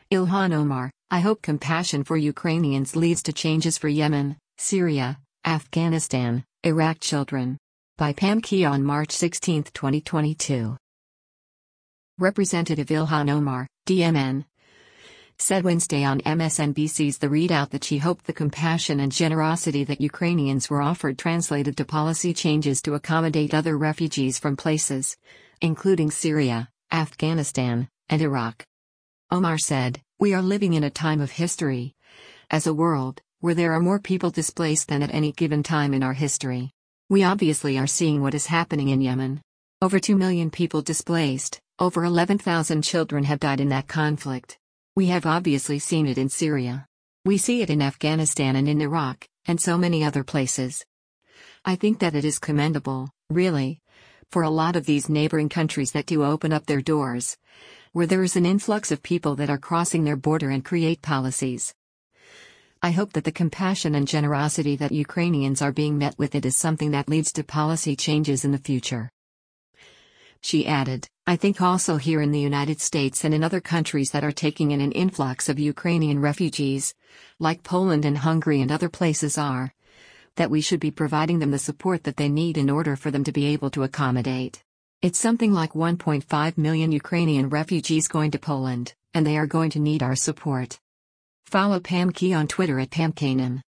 Ilhan Omar, I hope compassion for Ukrainians leads to changes for Yemen, Syria, Afghanistan, Iraq children. By Pam Key on March 16, 2022. Representative Ilhan Omar, DMN, said Wednesday on MSNBC's The Readout that she hoped the compassion and generosity that Ukrainians were offered translated to policy changes to accommodate other refugees from places, including Syria, Afghanistan, and Iraq. Omar said, "We are living in a time of history, as a world, where there are more people displaced than at any given time in our history. We obviously are seeing what is happening in Yemen. Over 2 million people displaced, over 11,000 children have died in that conflict. We have obviously seen it in Syria. We see it in Afghanistan and in Iraq, and so many other places. I think that it is commendable, really, for a lot of these neighboring countries that do open up their doors, where there is an influx of people that are crossing their border and create policies. I hope that the compassion and generosity that Ukrainians are being met with it is something that leads to policy changes in the future." She added, "I think also here in the United States and in other countries that are taking in an influx of Ukrainian refugees, like Poland and Hungary and other places are, that we should be providing them the support that they need in order for them to be able to accommodate. It's something like 1.5 million Ukrainian refugees going to Poland, and they are going to need our support." Follow Pam Key on Twitter at PamKanan.